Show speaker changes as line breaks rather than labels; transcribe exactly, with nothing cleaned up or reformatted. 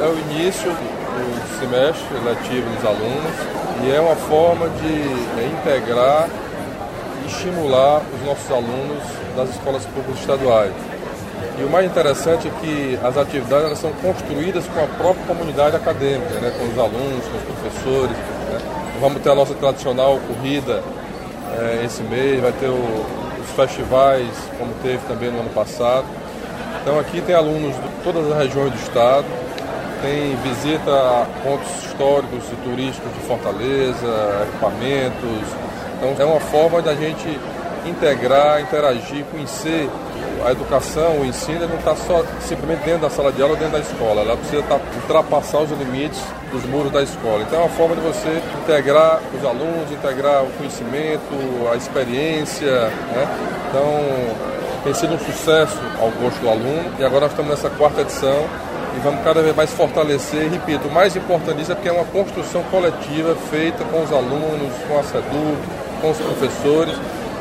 é o início do semestre letivo dos alunos e é uma forma de é, integrar e estimular os nossos alunos das escolas públicas estaduais. E o mais interessante é que as atividades elas são construídas com a própria comunidade acadêmica, né, com os alunos, com os professores. Né. Vamos ter a nossa tradicional corrida é, esse mês, vai ter o, os festivais, como teve também no ano passado. Então aqui tem alunos de todas as regiões do estado, tem visita a pontos históricos e turísticos de Fortaleza, equipamentos. Então é uma forma da gente integrar, interagir, conhecer a educação, o ensino, não está só simplesmente dentro da sala de aula ou dentro da escola. Ela precisa tá, ultrapassar os limites dos muros da escola. Então é uma forma de você integrar os alunos, integrar o conhecimento, a experiência, né? Então tem sido um sucesso ao gosto do aluno e agora nós estamos nessa quarta edição e vamos cada vez mais fortalecer. E repito, o mais importante disso é porque é uma construção coletiva feita com os alunos, com a SEDUC, com os professores.